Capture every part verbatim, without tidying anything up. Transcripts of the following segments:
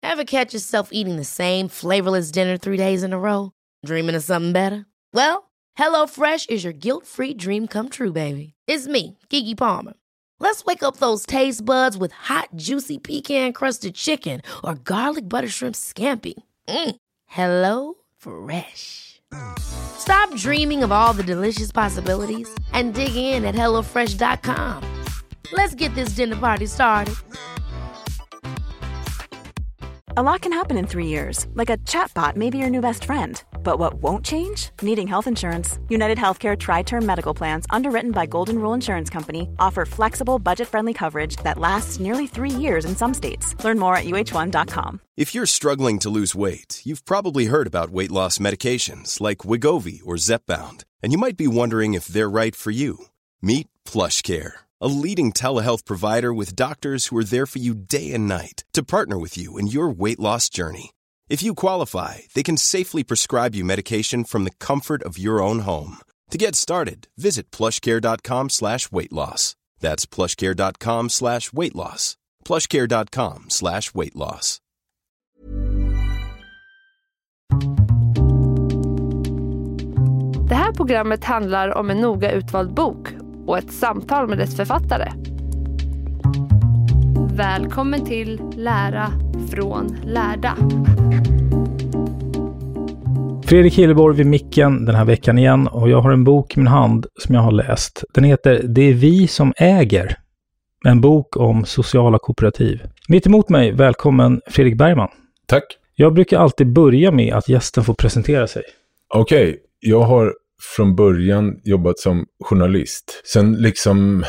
Ever catch yourself eating the same flavorless dinner three days in a row? Dreaming of something better? Well, HelloFresh is your guilt-free dream come true, baby. It's me, Keke Palmer. Let's wake up those taste buds with hot, juicy pecan-crusted chicken or garlic butter shrimp scampi. Mm. Hello Fresh. Stop dreaming of all the delicious possibilities and dig in at hello fresh dot com. Let's get this dinner party started. A lot can happen in three years, like a chatbot may be your new best friend. But what won't change? Needing health insurance. United Healthcare Tri-Term Medical Plans, underwritten by Golden Rule Insurance Company, offer flexible, budget-friendly coverage that lasts nearly three years in some states. Learn more at U H one dot com. If you're struggling to lose weight, you've probably heard about weight loss medications like Wegovy or Zepbound, and you might be wondering if they're right for you. Meet PlushCare, a leading telehealth provider with doctors who are there for you day and night to partner with you in your weight loss journey. If you qualify, they can safely prescribe you medication from the comfort of your own home. To get started, visit plushcare.com slash weight loss. That's plushcare.com slash weight loss. plushcare.com slash weight loss. Det här programmet handlar om en noga utvald bok och ett samtal med dess författare. Välkommen till Lära från lärda. Fredrik Hilleborg vid micken den här veckan igen, och jag har en bok i min hand som jag har läst. Den heter Det är vi som äger. En bok om sociala kooperativ. Mitt emot mig, välkommen Fredrik Bergman. Tack. Jag brukar alltid börja med att gästen får presentera sig. Okej, okay. Jag har från början jobbat som journalist. Sen liksom,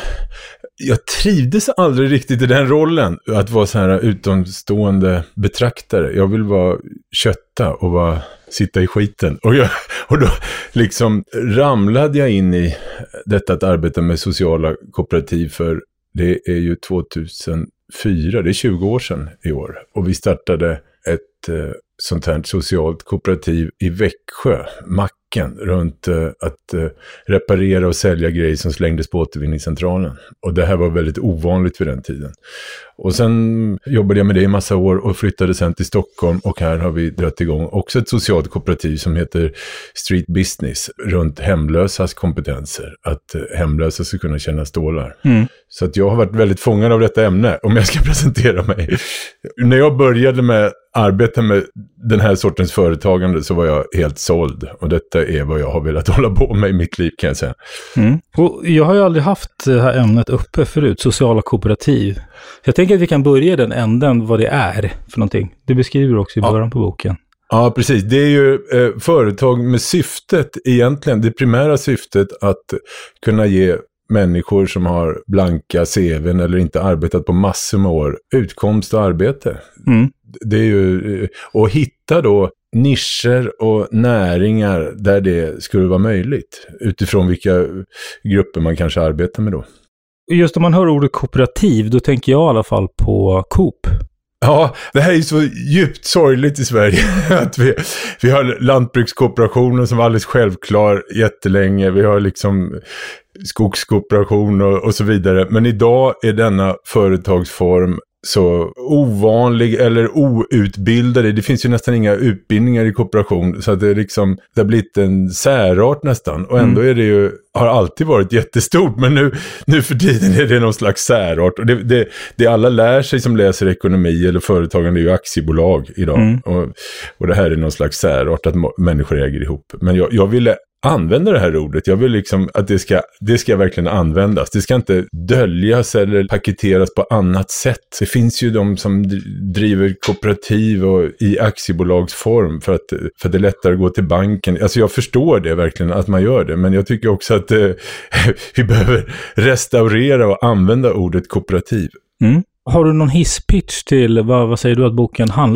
jag trivdes aldrig riktigt i den rollen. Att vara så här utomstående betraktare. Jag vill vara kötta och vara, sitta i skiten. Och, jag, och då liksom ramlade jag in i detta att arbeta med sociala kooperativ, för det är ju tvåtusenfyra, det är tjugo år sedan i år. Och vi startade ett eh, sånt här socialt kooperativ i Växjö, Macken, runt eh, att eh, reparera och sälja grejer som slängdes på återvinningscentralen. Och det här var väldigt ovanligt vid den tiden. Och sen jobbade jag med det i massa år och flyttade sen till Stockholm, och här har vi dragit igång också ett socialt kooperativ som heter Street Business runt hemlösas kompetenser, att eh, hemlösa ska kunna tjäna stålar. Mm. Så att jag har varit väldigt fångad av detta ämne, om jag ska presentera mig. När jag började med arbeta med den här sortens företagande så var jag helt såld, och detta är vad jag har velat hålla på med i mitt liv, kan jag säga. Mm. Och jag har ju aldrig haft det här ämnet uppe förut, sociala kooperativ. Jag tänker att vi kan börja den änden vad det är för någonting. Det beskriver också i början ja. på boken. Ja, precis. Det är ju eh, företag med syftet, egentligen det primära syftet, att kunna ge människor som har blanka C V:n eller inte arbetat på massor med år utkomst och arbete. Mm. Det är ju att hitta då nischer och näringar där det skulle vara möjligt, utifrån vilka grupper man kanske arbetar med då. Just om man hör ordet kooperativ, då tänker jag i alla fall på Coop. Ja, det här är ju så djupt sorgligt i Sverige att vi, vi har lantbrukskooperationen som var alldeles självklar jättelänge. Vi har liksom skogskooperation och, och så vidare. Men idag är denna företagsform så ovanlig eller outbildade. Det finns ju nästan inga utbildningar i kooperation, så att det är liksom, det har blivit en särart nästan, och ändå är det ju, har alltid varit jättestort, men nu, nu för tiden är det någon slags särart, och det, det, det alla lär sig som läser ekonomi eller företagande är ju aktiebolag idag, mm. och, och det här är någon slags särart att må, människor äger ihop. Men jag, jag ville använda det här ordet. Jag vill liksom att det ska, det ska verkligen användas. Det ska inte döljas eller paketeras på annat sätt. Det finns ju de som driver kooperativ och i aktiebolagsform för att, för att det är lättare att gå till banken. Alltså jag förstår det verkligen att man gör det, men jag tycker också att eh, vi behöver restaurera och använda ordet kooperativ. Mm. Har du någon hisspitch till vad, vad säger du att boken handlar om?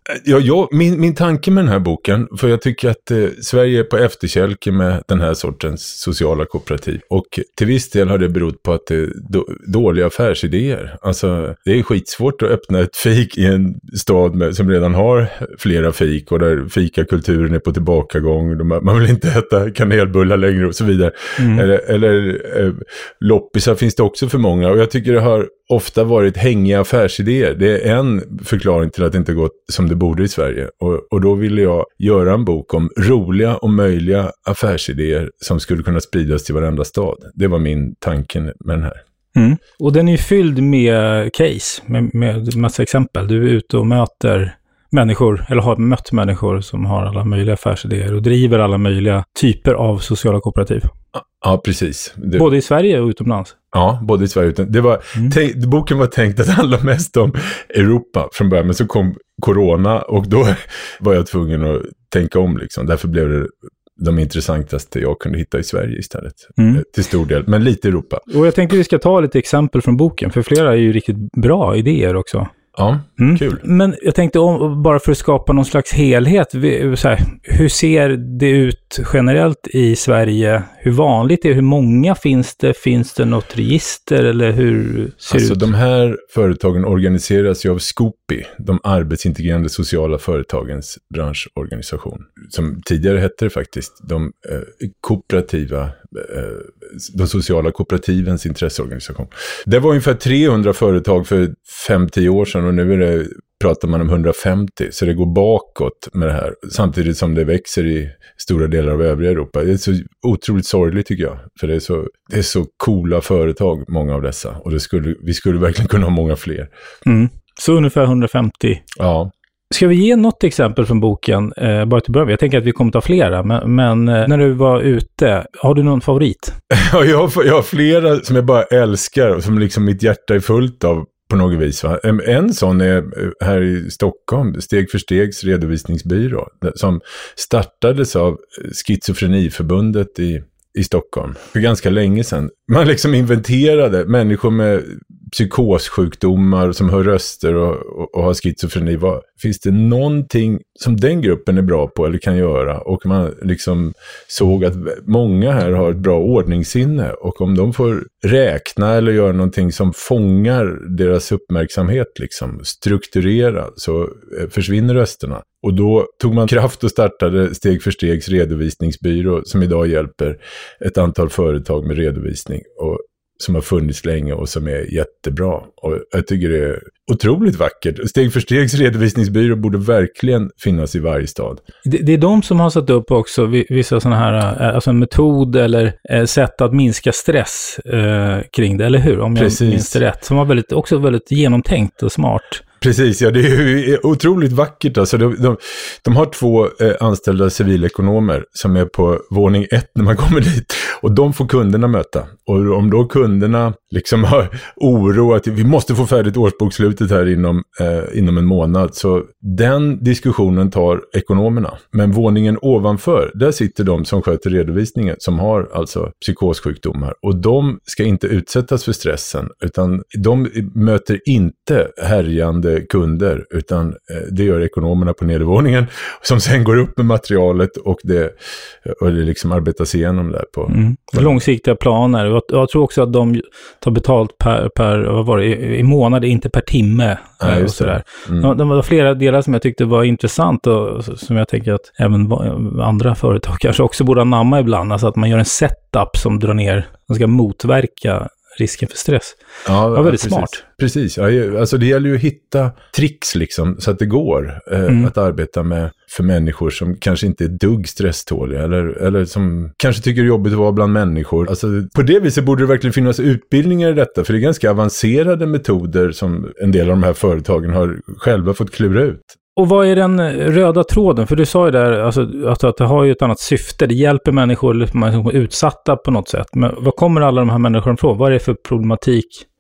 Ja, ja, min, min tanke med den här boken, för jag tycker att eh, Sverige är på efterkälke med den här sortens sociala kooperativ. Och till viss del har det berott på att det är då, dåliga affärsidéer. Alltså, det är skitsvårt att öppna ett fik i en stad med, som redan har flera fik och där fikakulturen är på tillbakagång. De, man vill inte äta kanelbullar längre och så vidare. Mm. Eller, eller eh, loppisar finns det också för många. Och jag tycker det har ofta varit hängiga affärsidéer. Det är en förklaring till att det inte gått som det borde i Sverige. Och, och då ville jag göra en bok om roliga och möjliga affärsidéer som skulle kunna spridas till varenda stad. Det var min tanke med den här. Mm. Och den är ju fylld med case, med, med massa exempel. Du är ute och möter människor, eller har mött människor som har alla möjliga affärsidéer och driver alla möjliga typer av sociala kooperativ. Ja, precis. Det... Både i Sverige och utomlands. Ja, både i Sverige och utomlands. Det var, mm. tänk, boken var tänkt att handla mest om Europa från början, men så kom corona och då var jag tvungen att tänka om liksom. Därför blev det de intressantaste jag kunde hitta i Sverige istället. Mm. Till stor del, men lite Europa. Och jag tänkte vi ska ta lite exempel från boken, för flera är ju riktigt bra idéer också. Ja, mm. kul. Men jag tänkte om, bara för att skapa någon slags helhet, så här, hur ser det ut generellt i Sverige? Hur vanligt är det? Hur många finns det? Finns det något register eller hur ser alltså, det ut? De här företagen organiseras ju av Scopi, de arbetsintegrerande sociala företagens branschorganisation. Som tidigare hette det faktiskt de eh, kooperativa, eh, de sociala kooperativens intresseorganisation. Det var ungefär trehundra företag för fem till tio år sedan och nu är det, pratar man om hundrafemtio, så det går bakåt med det här. Samtidigt som det växer i stora delar av övriga Europa. Det är så otroligt sorgligt tycker jag. För det är så, det är så coola företag, många av dessa. Och det skulle, vi skulle verkligen kunna ha många fler. Mm. Så ungefär hundrafemtio. Ja. Ska vi ge något exempel från boken? Eh, bara till början. Jag tänker att vi kommer ta flera. Men, men eh, när du var ute, har du någon favorit? Ja, jag har, jag har flera som jag bara älskar. Och som liksom mitt hjärta är fullt av. På något vis. Va? En sån är här i Stockholm, Steg för stegs redovisningsbyrå, som startades av Schizofreniförbundet i, i Stockholm för ganska länge sedan. Man liksom inventerade människor med psykossjukdomar som hör röster och, och, och har schizofreni. Vad, finns det någonting som den gruppen är bra på eller kan göra? Och man liksom såg att många här har ett bra ordningssinne och om de får räkna eller göra någonting som fångar deras uppmärksamhet, liksom strukturera, så försvinner rösterna. Och då tog man kraft och startade Steg för stegs redovisningsbyrå som idag hjälper ett antal företag med redovisning och som har funnits länge och som är jättebra. Och jag tycker det är otroligt vackert. Steg för stegs redovisningsbyrå borde verkligen finnas i varje stad. Det, det är de som har satt upp också vissa sådana här, alltså en metod eller eh, sätt att minska stress eh, kring det, eller hur? Om jag Precis. minns det rätt. Som var väldigt, också väldigt genomtänkt och smart. Precis, ja, det är ju otroligt vackert. Alltså, de, de, de har två eh, anställda civilekonomer som är på våning ett när man kommer dit. Och de får kunderna möta. Och om då kunderna liksom har oro att vi måste få färdigt årsbokslutet här inom, eh, inom en månad. Så den diskussionen tar ekonomerna. Men våningen ovanför, där sitter de som sköter redovisningen som har alltså psykossjukdomar. Och de ska inte utsättas för stressen. Utan de möter inte härjande kunder, utan det gör ekonomerna på nedervåningen som sen går upp med materialet och det, och det liksom arbetas igenom där på. Mm. Långsiktiga planer. Jag, jag tror också att de tar betalt per, per vad var det, i, i månad, inte per timme. Ja, och sådär. Mm. Ja, det var flera delar som jag tyckte var intressant och som jag tänker att även andra företag kanske också borde anamma ibland. Alltså att man gör en setup som drar ner, som ska motverka risken för stress. Ja, det var väldigt precis. smart. Precis, ja, alltså det gäller ju att hitta tricks liksom, så att det går eh, mm. att arbeta med för människor som kanske inte är dugg stresståliga eller, eller som kanske tycker det är jobbigt att vara bland människor. Alltså, på det viset borde det verkligen finnas utbildningar i detta, för det är ganska avancerade metoder som en del av de här företagen har själva fått klura ut. Och vad är den röda tråden? För du sa ju där alltså, att, att det har ju ett annat syfte. Det hjälper människor, människor utsatta på något sätt. Men vad kommer alla de här människorna från? Vad är det för problematik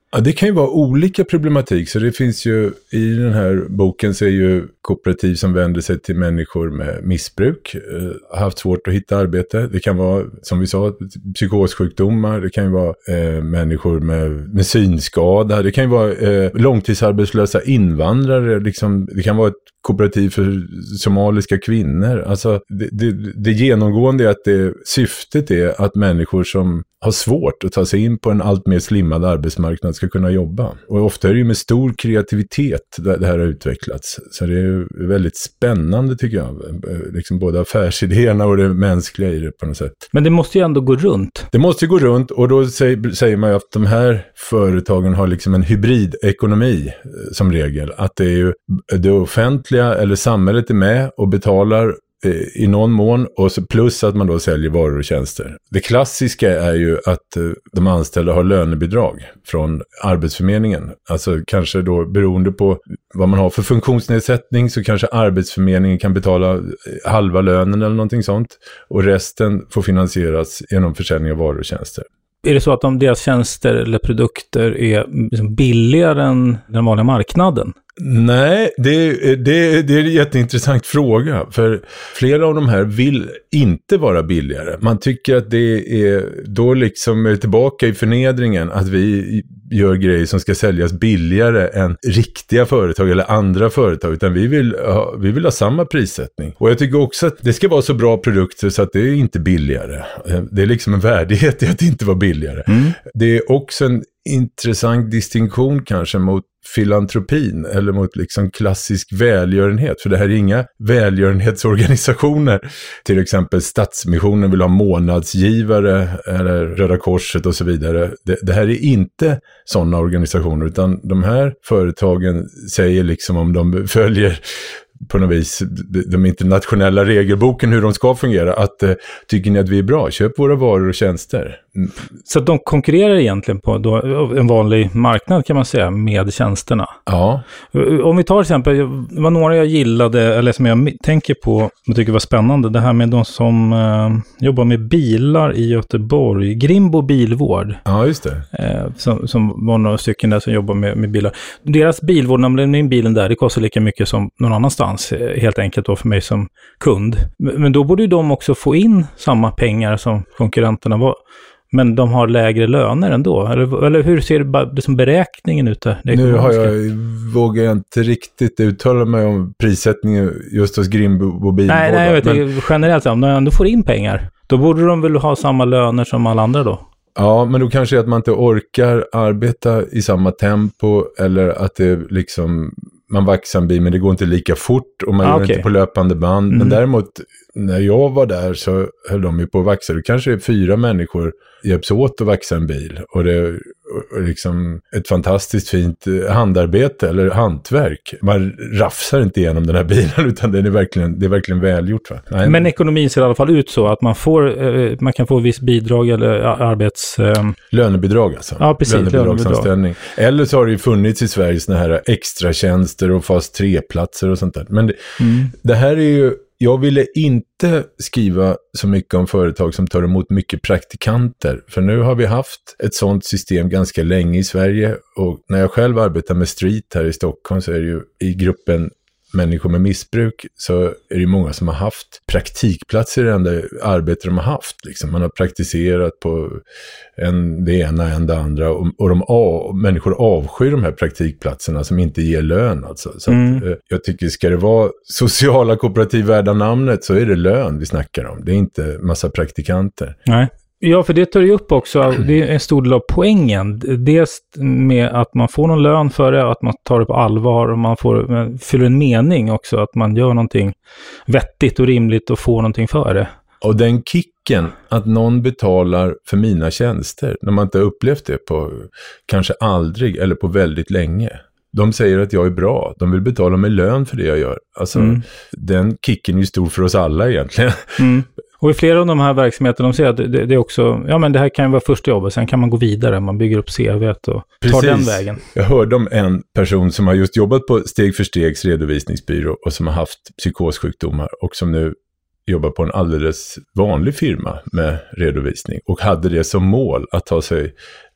Ja, det kan ju vara olika problematik. Så det finns ju, i den här boken så är ju kooperativ som vänder sig till människor med missbruk, eh, har haft svårt att hitta arbete. Det kan vara, som vi sa, psykossjukdomar. Det kan ju vara eh, människor med, med synskada. Det kan ju vara eh, långtidsarbetslösa invandrare. Liksom, det kan vara ett kooperativ för somaliska kvinnor. Alltså det, det, det genomgående är att det, syftet är att människor som har svårt att ta sig in på en allt mer slimmad arbetsmarknad ska kunna jobba. Och ofta är det ju med stor kreativitet det, det här har utvecklats. Så det är väldigt spännande tycker jag. Liksom både affärsidéerna och det mänskliga i det på något sätt. Men det måste ju ändå gå runt. Det måste ju gå runt, och då säger, säger man ju att de här företagen har liksom en hybridekonomi som regel. Att det är ju det offentliga eller samhället är med och betalar i någon mån, och så plus att man då säljer varor och tjänster. Det klassiska är ju att de anställda har lönebidrag från Arbetsförmedlingen. Alltså kanske då beroende på vad man har för funktionsnedsättning så kanske Arbetsförmedlingen kan betala halva lönen eller någonting sånt, och resten får finansieras genom försäljning av varor och tjänster. Är det så att om deras tjänster eller produkter är liksom billigare än den vanliga marknaden? Nej, det, det, det är en jätteintressant fråga. För flera av de här vill inte vara billigare. Man tycker att det är då liksom är tillbaka i förnedringen att vi gör grejer som ska säljas billigare än riktiga företag eller andra företag. Utan vi vill ha, vi vill ha samma prissättning. Och jag tycker också att det ska vara så bra produkter så att det är inte billigare. Det är liksom en värdighet i att det inte var billigare. Mm. Det är också en intressant distinktion kanske mot filantropin eller mot liksom klassisk välgörenhet, för det här är inga välgörenhetsorganisationer. Till exempel Stadsmissionen vill ha månadsgivare eller Röda Korset och så vidare. Det, det här är inte sådana organisationer, utan de här företagen säger liksom om de följer på något vis de internationella regelboken hur de ska fungera, att eh, tycker ni att vi är bra, köp våra varor och tjänster. Mm. Så att de konkurrerar egentligen på då, en vanlig marknad kan man säga med tjänsterna. Ja. Om vi tar till exempel, det var några jag gillade eller som jag tänker på och tycker var spännande, det här med de som eh, jobbar med bilar i Göteborg, Grimbo bilvård. Ja, just det. Eh, som, som var några stycken där som jobbar med, med bilar. Deras bilvård, när man lämnar in bilen där, det kostar lika mycket som någon annanstans. Helt enkelt då för mig som kund. Men då borde ju de också få in samma pengar som konkurrenterna var. Men de har lägre löner ändå. Eller, eller hur ser det, det som beräkningen ut där? Nu har jag, vågar jag inte riktigt uttala mig om prissättningen just hos Grimbo bilvård. Nej, nej, jag vet men... inte. Generellt, om de ändå får in pengar, då borde de väl ha samma löner som alla andra då? Ja, men då kanske att man inte orkar arbeta i samma tempo, eller att det liksom... man vaxar en bil men det går inte lika fort och man ah, gör okay. inte på löpande band. Mm. Men däremot när jag var där så höll de ju på att vaxa. Det kanske är fyra människor hjälps åt att vaxa en bil. Och det är liksom ett fantastiskt fint handarbete eller hantverk. Man rafsar inte igenom den här bilen utan det är verkligen, det är verkligen välgjort. Va? Nej, men ekonomin ser i alla fall ut så att man får man kan få viss bidrag eller arbets... Lönebidrag alltså. Ja, precis. Lönebidragsanställning. Eller så har det ju funnits i Sverige såna här extra tjänster och fast tre-platser och sånt där. Men det, mm. det här är ju... Jag ville inte skriva så mycket om företag som tar emot mycket praktikanter. För nu har vi haft ett sånt system ganska länge i Sverige. Och när jag själv arbetar med street här i Stockholm så är det ju i gruppen människor med missbruk så är det många som har haft praktikplatser i det enda arbete de har haft. Liksom. Man har praktiserat på en, det ena en det andra och, och de av, människor avskyr de här praktikplatserna som inte ger lön. Alltså. Så mm. att, eh, jag tycker ska det vara sociala kooperativ värda namnet så är det lön vi snackar om. Det är inte massa praktikanter. Nej. Ja, för det tar ju upp också, det är en stor del av poängen. Dels med att man får någon lön för det, att man tar det på allvar och man får, fyller en mening också, att man gör någonting vettigt och rimligt och får någonting för det. Och den kicken att någon betalar för mina tjänster, när man inte har upplevt det på kanske aldrig eller på väldigt länge. De säger att jag är bra. De vill betala mig lön för det jag gör. Alltså, mm. den kicken är ju stor för oss alla egentligen. Mm. Och i flera av de här verksamheterna, de säger att det, det är också, ja men det här kan ju vara första jobbet, sen kan man gå vidare, man bygger upp C V:t och Precis. tar den vägen. Jag hörde om en person som har just jobbat på Steg för Stegs redovisningsbyrå och som har haft psykossjukdomar och som nu jobbar på en alldeles vanlig firma med redovisning och hade det som mål att ta sig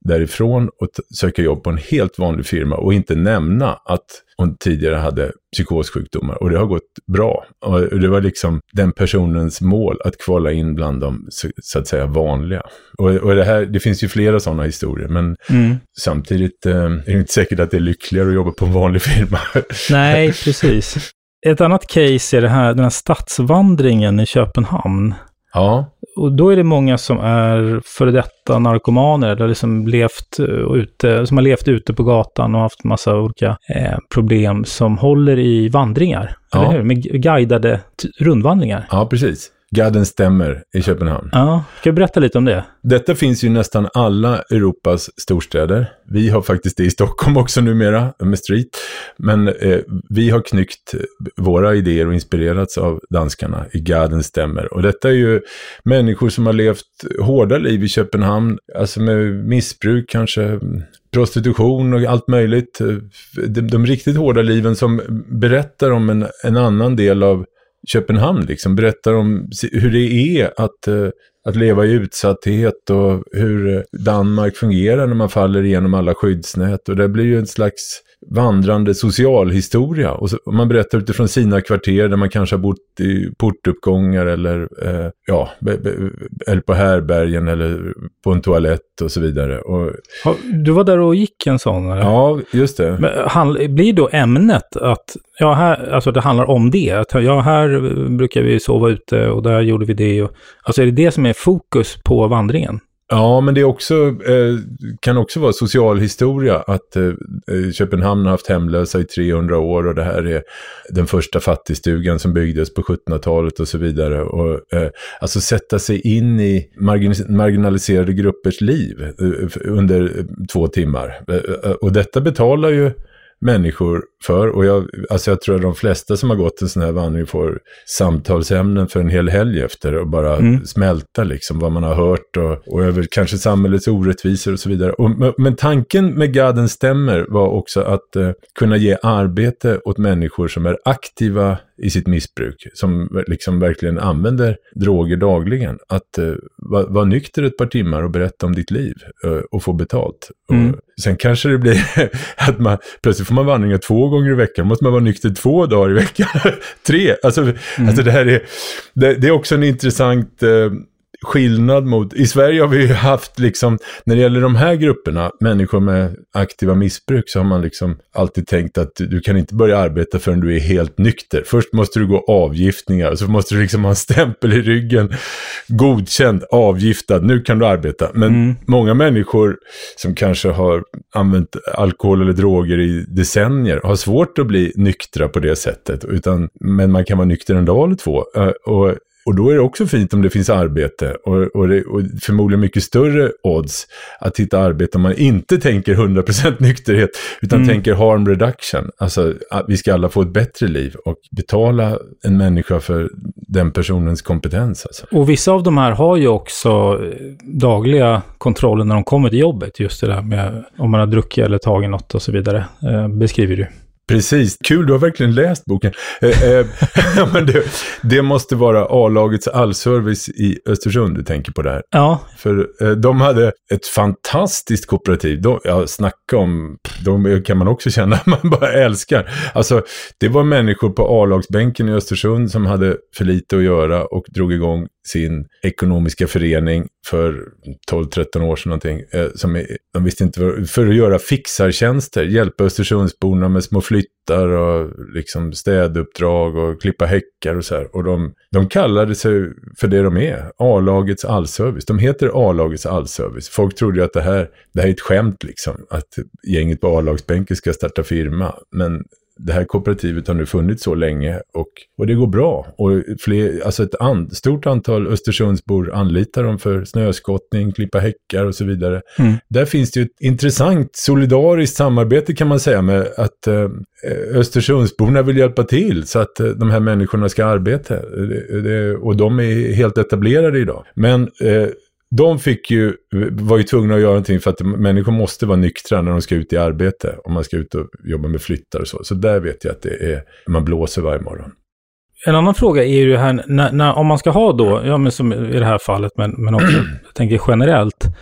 därifrån och t- söka jobb på en helt vanlig firma och inte nämna att hon tidigare hade psykossjukdomar. Och det har gått bra. Och det var liksom den personens mål att kvala in bland de så, så att säga vanliga. Och, och det här, det finns ju flera sådana historier, men mm. samtidigt eh, är det inte säkert att det är lyckligare att jobba på en vanlig firma. Nej, precis. Ett annat case är det här, den här stadsvandringen i Köpenhamn. Ja. Och då är det många som är före detta narkomaner eller liksom levt ute, som har levt ute på gatan och haft massa olika eh, problem som håller i vandringar. Ja. Eller hur? Med guidade t- rundvandringar. Ja, precis. Guiden stämmer i Köpenhamn. Ja, ska jag berätta lite om det? Detta finns ju i nästan alla Europas storstäder. Vi har faktiskt det i Stockholm också numera med Street. Men eh, vi har knyckt våra idéer och inspirerats av danskarna i Guiden stämmer. Och detta är ju människor som har levt hårda liv i Köpenhamn. Alltså med missbruk kanske, prostitution och allt möjligt. De, de riktigt hårda liven som berättar om en, en annan del av Köpenhamn liksom, berättar om hur det är att, uh, att leva i utsatthet och hur Danmark fungerar när man faller igenom alla skyddsnät, och det blir ju en slags vandrande socialhistoria, och, så, och man berättar utifrån sina kvarter där man kanske har bott i portuppgångar eller, uh, ja, be, be, eller på härbergen eller på en toalett och så vidare. Och, ja, du var där och gick en sån, eller? Ja, just det. Men han, blir då ämnet att ja, här, alltså det handlar om det. Att ja, här brukar vi sova ute och där gjorde vi det. Och, alltså är det det som är fokus på vandringen? Ja, men det är också, eh, kan också vara socialhistoria att eh, Köpenhamn har haft hemlösa i trehundra år, och det här är den första fattigstugan som byggdes på sjuttonhundratalet och så vidare. Och, eh, alltså sätta sig in i margin- marginaliserade gruppers liv eh, under två timmar. Eh, och detta betalar ju människor för, och jag, alltså jag tror att de flesta som har gått en sån här vandring får samtalsämnen för en hel helg efter och bara mm. smälta liksom vad man har hört och, och över kanske samhällets orättvisor och så vidare. Och, men tanken med Guiden stämmer var också att eh, kunna ge arbete åt människor som är aktiva i sitt missbruk, som liksom verkligen använder droger dagligen, att eh, vara var nykter ett par timmar och berätta om ditt liv eh, och få betalt. Mm. Och sen kanske det blir att man plötsligt får man vandringa två gånger i veckan, måste man vara nykter två dagar i veckan, tre, alltså, mm. alltså det här är det, det är också en intressant eh, skillnad mot, i Sverige har vi ju haft liksom, när det gäller de här grupperna, människor med aktiva missbruk, så har man liksom alltid tänkt att du kan inte börja arbeta förrän du är helt nykter. Först måste du gå avgiftningar, så måste du liksom ha en stämpel i ryggen, godkänd, avgiftad, nu kan du arbeta. Men mm. många människor som kanske har använt alkohol eller droger i decennier har svårt att bli nyktra på det sättet, utan, men man kan vara nykter en dag eller två, och Och då är det också fint om det finns arbete, och, och, det, och förmodligen mycket större odds att hitta arbete om man inte tänker hundra procent nykterhet, utan mm. tänker harm reduction. Alltså att vi ska alla få ett bättre liv och betala en människa för den personens kompetens. Alltså. Och vissa av de här har ju också dagliga kontroller när de kommer till jobbet, just det där med om man har druckit eller tagit något och så vidare, eh, beskriver du. Precis, kul, du har verkligen läst boken. Eh, eh, men det, det måste vara A-lagets allservice i Östersund du tänker på det här. Ja. För eh, de hade ett fantastiskt kooperativ. De, jag snackar om, de kan man också känna, man bara älskar. Alltså, det var människor på A-lagsbänken i Östersund som hade för lite att göra och drog igång sin ekonomiska förening för tolv tretton år sedan någonting, eh, som är, de visste inte vad, för att göra fixartjänster, hjälpa Östersundsborna med små flyttar och liksom städuppdrag och klippa häckar och så här. Och de, de kallade sig för det de är, A-lagets allservice. De heter A-lagets allservice. Folk trodde ju att det här, det här är ett skämt liksom, att gänget på A-lagsbänken ska starta firma, men det här kooperativet har nu funnits så länge och, och det går bra. Och fler, alltså ett an, stort antal Östersundsbor anlitar dem för snöskottning, klippa häckar och så vidare. Mm. Där finns det ju ett intressant solidariskt samarbete kan man säga, med att eh, Östersundsborna vill hjälpa till så att eh, de här människorna ska arbeta. Det, det, och de är helt etablerade idag. Men eh, de fick ju, var ju tvungna att göra någonting för att människor måste vara nyktra när de ska ut i arbete. Om man ska ut och jobba med flyttar och så. Så där vet jag att det är, man blåser varje morgon. En annan fråga är ju här, när, när, om man ska ha då, ja men som i det här fallet, men, men också, jag tänker generellt,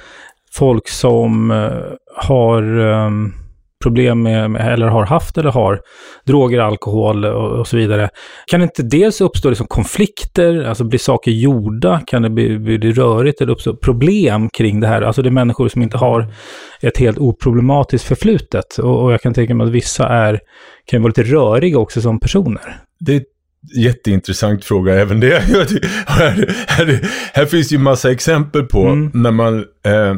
folk som uh, har um, problem med, med, eller har haft eller har droger, alkohol och, och så vidare. Kan inte dels uppstå liksom konflikter, alltså blir saker gjorda, kan det bli, bli det rörigt eller uppstå problem kring det här? Alltså det är människor som inte har ett helt oproblematiskt förflutet och, och jag kan tänka mig att vissa är, kan vara lite röriga också som personer. Det är jätteintressant fråga även det. här, här, här finns ju massa exempel på mm. när man eh,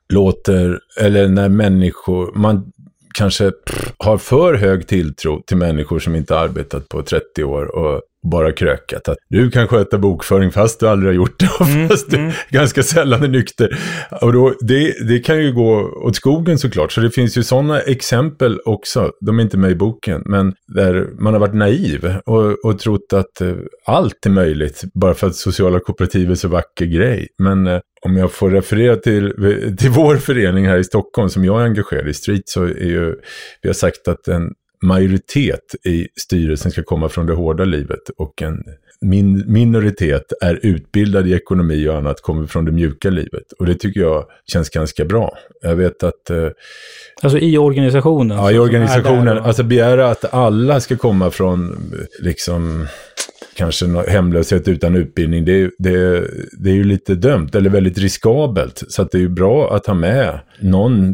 låter, eller när människor, man kanske pff, har för hög tilltro till människor som inte arbetat på trettio år och bara krökat. Att du kan sköta bokföring fast du aldrig har gjort det och mm, fast mm. du ganska sällan är nykter. Och då, det, det kan ju gå åt skogen såklart. Så det finns ju sådana exempel också. De är inte med i boken. Men där man har varit naiv och, och trott att eh, allt är möjligt bara för att sociala kooperativ är så vacker grej. Men eh, om jag får referera till, till vår förening här i Stockholm som jag är engagerad i, Street, så är ju, vi har sagt att en majoritet i styrelsen ska komma från det hårda livet och en min, minoritet är utbildad i ekonomi och annat, kommer från det mjuka livet. Och det tycker jag känns ganska bra. Jag vet att... Eh, alltså i organisationen? Ja, i organisationen. Alltså begära att alla ska komma från liksom... kanske hemlöshet utan utbildning, det, det, det är ju lite dömt eller väldigt riskabelt. Så att det är ju bra att ha med någon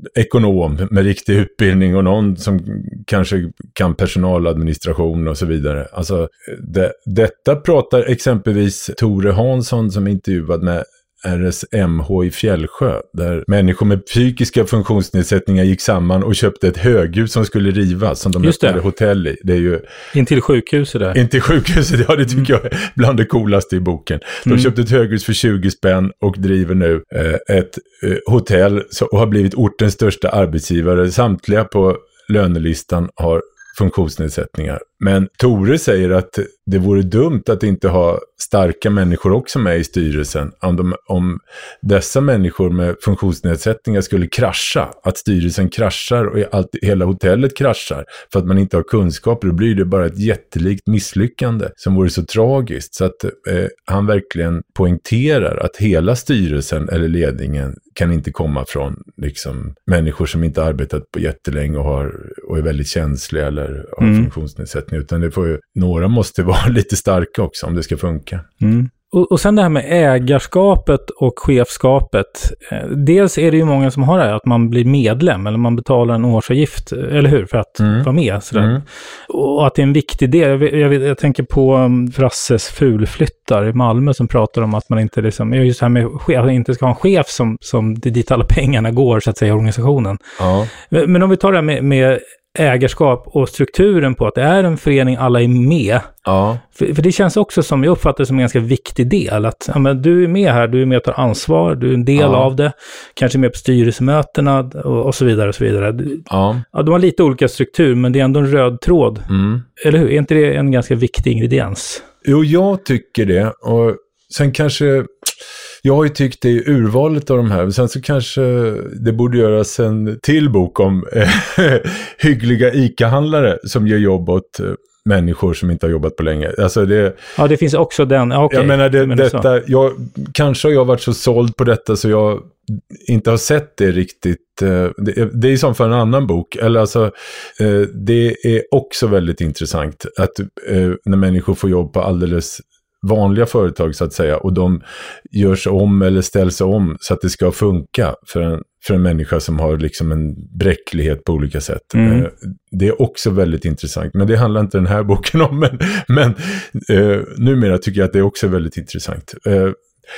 ekonom med riktig utbildning och någon som kanske kan personaladministration och så vidare. Alltså det, detta pratar exempelvis Tore Hansson som är intervjuad med R S M H i Fjällsjö, där människor med psykiska funktionsnedsättningar gick samman och köpte ett höghus som skulle rivas, som de öppnade hotell i. Det är ju... In till sjukhuset där. In till sjukhuset, ja det tycker mm. jag är bland det coolaste i boken. De mm. köpte ett höghus för tjugo spänn och driver nu eh, ett eh, hotell och har blivit ortens största arbetsgivare. Samtliga på lönelistan har funktionsnedsättningar. Men Tore säger att det vore dumt att inte ha starka människor också med i styrelsen. Om, de, om dessa människor med funktionsnedsättningar skulle krascha, att styrelsen kraschar och allt, hela hotellet kraschar för att man inte har kunskaper, då blir det bara ett jättelikt misslyckande som vore så tragiskt. Så att eh, han verkligen poängterar att hela styrelsen eller ledningen kan inte komma från liksom, människor som inte arbetat på jättelänge och, har, och är väldigt känsliga eller har mm. funktionsnedsättning, utan det får ju, några måste vara lite starka också om det ska funka. Mm. Och, och sen det här med ägarskapet och chefskapet. Dels är det ju många som har det här, att man blir medlem eller man betalar en årsavgift, eller hur, för att mm. vara med. Sådär. Mm. Och att det är en viktig del. Jag, jag, jag tänker på um, Frasses fulflyttar i Malmö som pratar om att man inte liksom, just det här med chef, inte ska ha en chef som, som dit alla pengarna går så att säga i organisationen. Ja. Men, men om vi tar det här med, med ägarskap och strukturen på att det är en förening, alla är med. Ja. För, för det känns också som, jag uppfattar det som en ganska viktig del, att ja, men du är med här, du är med och tar ansvar, du är en del ja. av det, kanske med på styrelsemötena och, och så vidare och så vidare. Ja. Ja, de har lite olika struktur, men det är ändå en röd tråd. Mm. Eller hur? Är inte det en ganska viktig ingrediens? Jo, jag tycker det. Och sen kanske... Jag har ju tyckt det är urvalet av de här. Sen så kanske det borde göras en till bok om eh, hyggliga ICA-handlare som gör jobb åt eh, människor som inte har jobbat på länge. Alltså det, ja, det finns också den. Okay. Jag menar, det, men detta, jag, kanske har jag varit så såld på detta så jag inte har sett det riktigt. Eh, det, det är som för en annan bok. Eller alltså, eh, det är också väldigt intressant att eh, när människor får jobb på alldeles vanliga företag så att säga, och de görs om eller ställs om så att det ska funka för en, för en människa som har liksom en bräcklighet på olika sätt. Mm. Det är också väldigt intressant, men det handlar inte den här boken om, men, men eh, numera tycker jag att det är också väldigt intressant. Eh,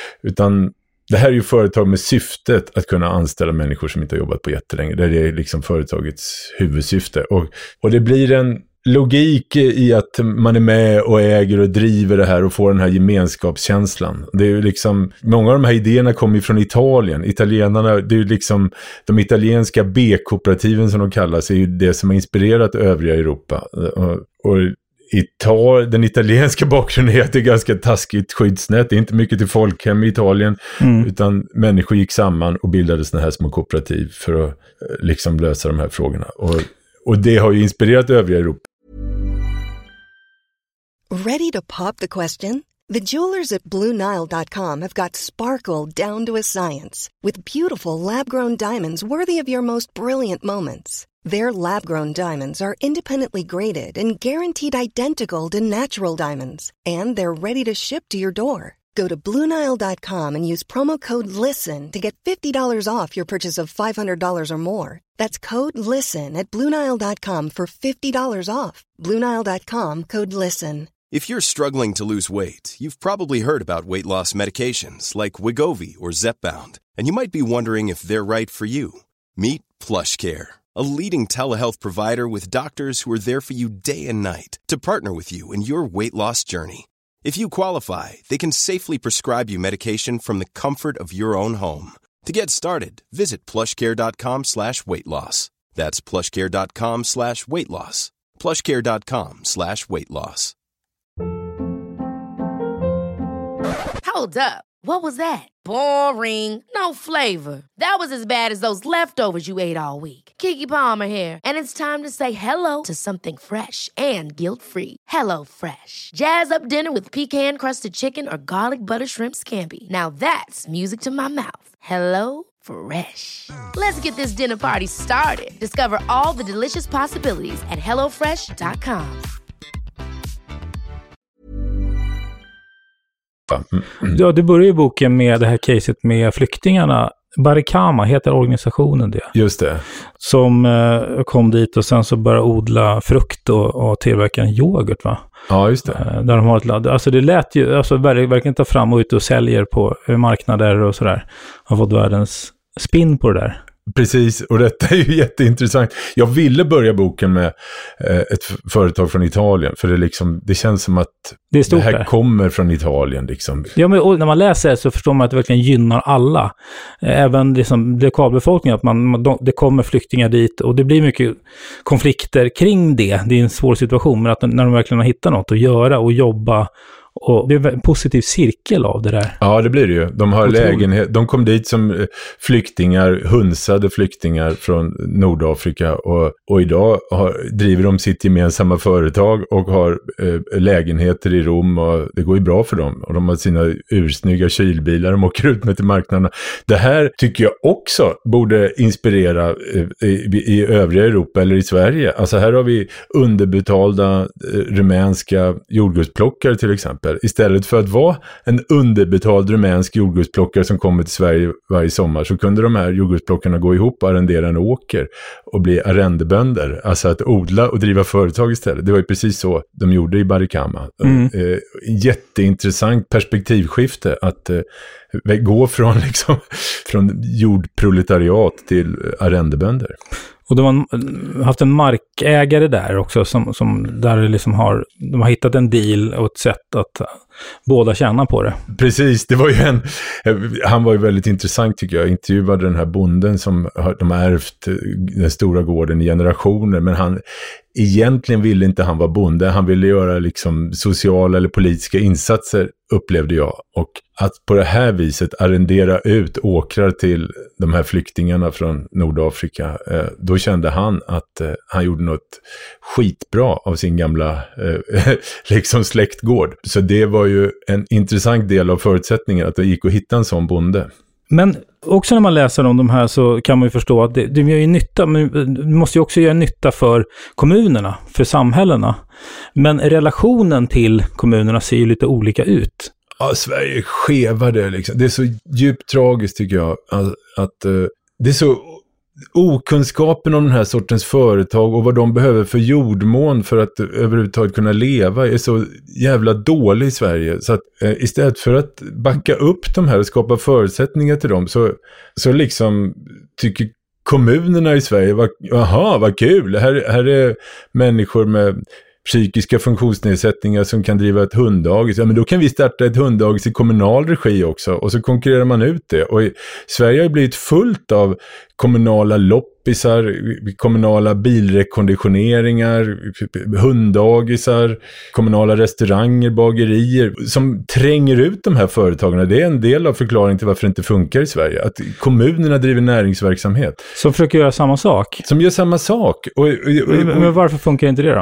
utan det här är ju företag med syftet att kunna anställa människor som inte har jobbat på jättelänge. Det är liksom företagets huvudsyfte. Och, och det blir en logik i att man är med och äger och driver det här och får den här gemenskapskänslan. Det är ju liksom, många av de här idéerna kommer ju från Italien. Italienarna, det är ju liksom de italienska B-kooperativen som de kallas, är ju det som har inspirerat övriga Europa. Och, och Ital- den italienska bakgrunden är att det är ganska taskigt skyddsnät. Det är inte mycket till folkhem i Italien, mm. utan människor gick samman och bildade såna här små kooperativ för att liksom lösa de här frågorna. Och, och det har ju inspirerat övriga Europa. Ready to pop the question? The jewelers at Blue Nile dot com have got sparkle down to a science with beautiful lab-grown diamonds worthy of your most brilliant moments. Their lab-grown diamonds are independently graded and guaranteed identical to natural diamonds, and they're ready to ship to your door. Go to Blue Nile dot com and use promo code LISTEN to get fifty dollars off your purchase of five hundred dollars or more. That's code LISTEN at Blue Nile dot com for fifty dollars off. Blue Nile dot com, code LISTEN. If you're struggling to lose weight, you've probably heard about weight loss medications like Wegovy or Zepbound, and you might be wondering if they're right for you. Meet PlushCare, a leading telehealth provider with doctors who are there for you day and night to partner with you in your weight loss journey. If you qualify, they can safely prescribe you medication from the comfort of your own home. To get started, visit plushcare.com slash weight loss. That's plushcare.com slash weight loss. plushcare.com slash weight loss. Hold up. What was that? Boring. No flavor. That was as bad as those leftovers you ate all week. Keke Palmer here, and it's time to say hello to something fresh and guilt-free. Hello Fresh. Jazz up dinner with pecan-crusted chicken or garlic butter shrimp scampi. Now that's music to my mouth. Hello Fresh. Let's get this dinner party started. Discover all the delicious possibilities at hello fresh dot com. Ja, det börjar ju boken med det här caset med flyktingarna. Barikama heter organisationen det. Just det. Som eh, kom dit och sen så började odla frukt och, och tillverka en yoghurt, va? Ja, just det. Eh, där de har ett ladd. Alltså det lät ju, alltså verkligen ta fram och ut och säljer på marknader och sådär. Har fått världens spin på det där. Precis, och detta är ju jätteintressant. Jag ville börja boken med eh, ett f- företag från Italien, för det, liksom, det känns som att det, är det här där. kommer från Italien. Liksom. Ja, men och när man läser det så förstår man att det verkligen gynnar alla. Även liksom lokalbefolkningen, att man, de, det kommer flyktingar dit och det blir mycket konflikter kring det. Det är en svår situation, men att när de verkligen har hittat något att göra och jobba. Och det är en positiv cirkel av det där. Ja, det blir det ju. De har lägenhet. De kom dit som flyktingar, hunsade flyktingar från Nordafrika. Och, och idag har, driver de sitt gemensamma företag och har eh, lägenheter i Rom. Och det går ju bra för dem. Och de har sina ursnygga kylbilar. De åker ut med till marknaderna. Det här tycker jag också borde inspirera eh, i, i övriga Europa eller i Sverige. Alltså här har vi underbetalda eh, rumänska jordgubbsplockare till exempel. Istället för att vara en underbetald rumänsk jordgubbsplockare som kommer till Sverige varje sommar, så kunde de här jordgubbsplockarna gå ihop och arrendera en åker och bli arrendebönder. Alltså att odla och driva företag istället. Det var ju precis så de gjorde i Barikama. Mm. Eh, jätteintressant perspektivskifte att eh, gå från, liksom, från jordproletariat till arrendebönder. Och de har haft en markägare där också som, som där liksom har, de har hittat en deal och ett sätt att båda tjänar på det. Precis, det var ju en, han var ju väldigt intressant tycker jag. Jag intervjuade den här bonden som har, de har ärvt den stora gården i generationer, men han egentligen ville inte han vara bonde, han ville göra liksom sociala eller politiska insatser, upplevde jag. Och att på det här viset arrendera ut åkrar till de här flyktingarna från Nordafrika, eh, då kände han att eh, han gjorde något skitbra av sin gamla eh, liksom släktgård. Så det var ju en intressant del av förutsättningen att det gick att hitta en sån bonde. Men också när man läser om de här så kan man ju förstå att det, det gör ju nytta, men det måste ju också göra nytta för kommunerna, för samhällena. Men relationen till kommunerna ser ju lite olika ut. Ja, Sverige skevade liksom. Det är så djupt tragiskt tycker jag att, att uh, det är så okunskapen om den här sortens företag och vad de behöver för jordmån för att överhuvudtaget kunna leva är så jävla dålig i Sverige. Så att eh, istället för att backa upp de här och skapa förutsättningar till dem så, så liksom tycker kommunerna i Sverige, va, aha vad kul, här, här är människor med psykiska funktionsnedsättningar som kan driva ett hunddagis. Ja, men då kan vi starta ett hunddagis i kommunal regi också. Och så konkurrerar man ut det. Och i Sverige har ju blivit fullt av kommunala loppisar, kommunala bilrekonditioneringar, hunddagisar, kommunala restauranger, bagerier som tränger ut de här företagen. Det är en del av förklaringen till varför det inte funkar i Sverige. Att kommunerna driver näringsverksamhet. Som försöker göra samma sak. Som gör samma sak. Och, och, och, men varför funkar inte det då?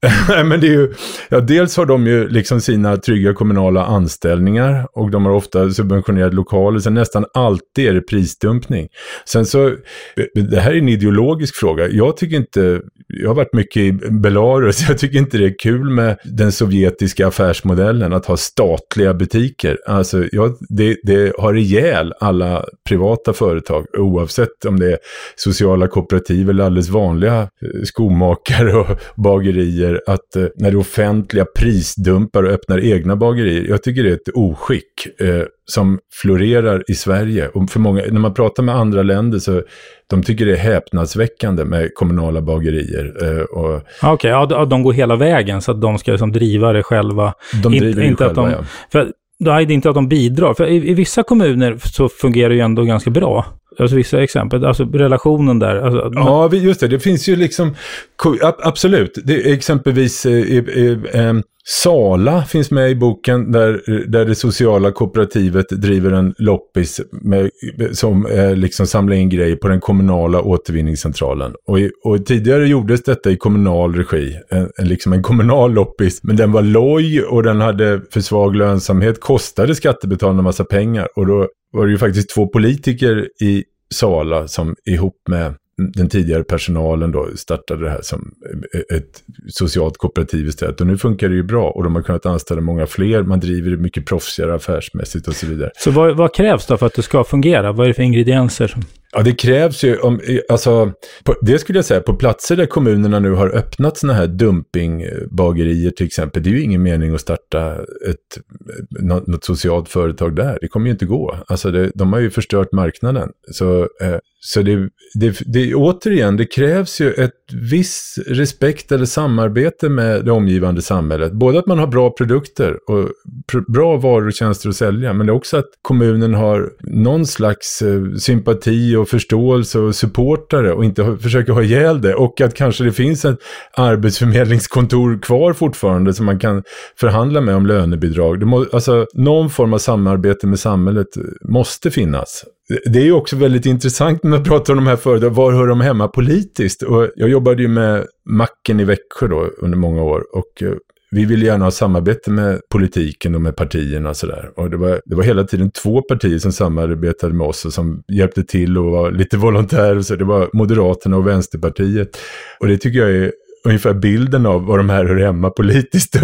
Men det är ju, ja, dels har de ju liksom sina trygga kommunala anställningar och de har ofta subventionerade lokaler. Sen nästan alltid är det prisdumpning. Sen så, det här är en ideologisk fråga. Jag tycker inte, jag har varit mycket i Belarus, jag tycker inte det är kul med den sovjetiska affärsmodellen att ha statliga butiker. Alltså, ja, det, det har ihjäl alla privata företag, oavsett om det är sociala kooperativ eller alldeles vanliga skomakare och bagerier, att eh, när det offentliga prisdumpar och öppnar egna bagerier. Jag tycker det är ett oskick eh, som florerar i Sverige. Och för många, när man pratar med andra länder så de tycker det är häpnadsväckande med kommunala bagerier. Eh, och Okej, okay, ja, de går hela vägen så att de ska liksom driva det själva. De driver inte, det inte själva, att de, ja. För då är det inte att de bidrar. För i, i vissa kommuner så fungerar det ju ändå ganska bra. Alltså vissa exempel, alltså relationen där. Alltså, ja, just det. Det finns ju liksom, absolut. Det är exempelvis eh, eh, eh, Sala finns med i boken där, där det sociala kooperativet driver en loppis med, som eh, liksom samlar in grejer på den kommunala återvinningscentralen. Och, i, och tidigare gjordes detta i kommunal regi, en, en, liksom en kommunal loppis, men den var loj och den hade för svag lönsamhet, kostade skattebetalarna en massa pengar, och då var det ju faktiskt två politiker i Sala som ihop med den tidigare personalen då startade det här som ett socialt kooperativ istället. Och nu funkar det ju bra och de har kunnat anställa många fler. Man driver det mycket proffsigare affärsmässigt och så vidare. Så vad, vad krävs då för att det ska fungera? Vad är det för ingredienser? Ja, det krävs ju, om, alltså, på, det skulle jag säga, på platser där kommunerna nu har öppnat såna här dumpingbagerier till exempel, det är ju ingen mening att starta ett, något, något socialt företag där. Det kommer ju inte gå. Alltså det, de har ju förstört marknaden. Så, eh, så det, det, det, återigen, det krävs ju ett viss respekt eller samarbete med det omgivande samhället. Både att man har bra produkter och pr- bra varor och tjänster att sälja, men det är också att kommunen har någon slags eh, sympati och förståelse och supportare och inte ha, försöka ha ihjäl det, och att kanske det finns ett arbetsförmedlingskontor kvar fortfarande som man kan förhandla med om lönebidrag. Det må, alltså någon form av samarbete med samhället måste finnas. Det är ju också väldigt intressant när man pratar om de här företagen. Var hör de hemma politiskt? Och jag jobbade ju med Macken i Växjö då under många år, och vi ville gärna ha samarbete med politiken och med partierna och sådär. Och det var, det var hela tiden två partier som samarbetade med oss och som hjälpte till och var lite volontärer. Så det var Moderaterna och Vänsterpartiet. Och det tycker jag är ungefär bilden av vad de här hör hemma politiskt.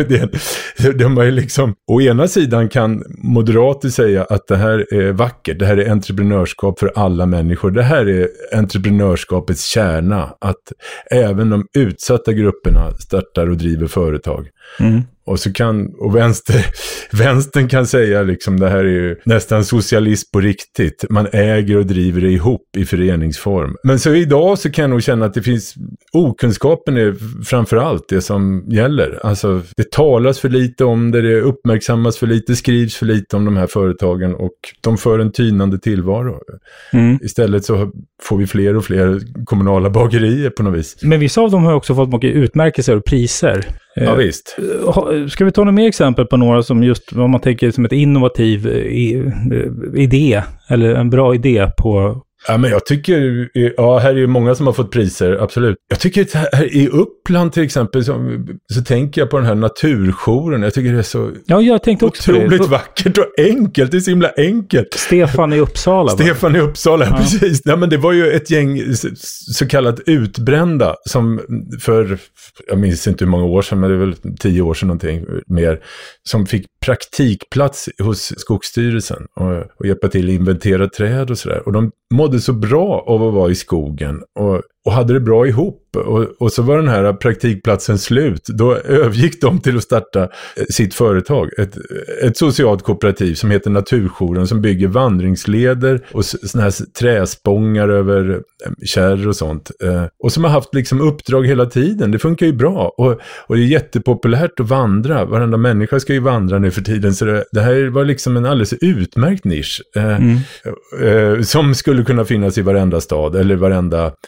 De är liksom, å ena sidan kan moderater säga att det här är vackert, det här är entreprenörskap för alla människor. Det här är entreprenörskapets kärna, att även de utsatta grupperna startar och driver företag. Mm. Och så kan, och vänster, vänstern kan säga liksom det här är ju nästan socialism på riktigt. Man äger och driver det ihop i föreningsform. Men så idag så kan jag nog känna att det finns, okunskapen är framförallt det som gäller. Alltså det talas för lite om det, det uppmärksammas för lite, skrivs för lite om de här företagen, och de för en tynande tillvaro. Mm. Istället så får vi fler och fler kommunala bagerier på något vis. Men vissa av dem har också fått mycket utmärkelser och priser. Ja, visst. Ska vi ta några mer exempel på några som just, vad man tänker som ett innovativ idé, eller en bra idé på... Ja, men jag tycker, ja, här är ju många som har fått priser, absolut. Jag tycker att här i Uppland till exempel, så, så tänker jag på den här naturjouren. Jag tycker det är så ja, jag tänkte också otroligt det. vackert och enkelt. Det är så himla enkelt. Stefan i Uppsala. Stefan i Uppsala, ja. Precis. Ja, men det var ju ett gäng så kallat utbrända som för, jag minns inte hur många år sedan, men det är väl tio år sedan någonting mer, som fick praktikplats hos Skogsstyrelsen och, och hjälpa till att inventera träd och sådär. Och de mådde så bra av att vara i skogen och, och hade det bra ihop. Och, och så var den här praktikplatsen slut. Då övergick de till att starta sitt företag. Ett, ett socialt kooperativ som heter Naturjouren, som bygger vandringsleder och såna här träspångar över kärr och sånt. Och som har haft liksom uppdrag hela tiden. Det funkar ju bra. Och, och det är jättepopulärt att vandra. Varenda människa ska ju vandra nu för tiden. Så det, det här var liksom en alldeles utmärkt nisch. Mm. Eh, som skulle kunna finnas i varenda stad eller varenda eh,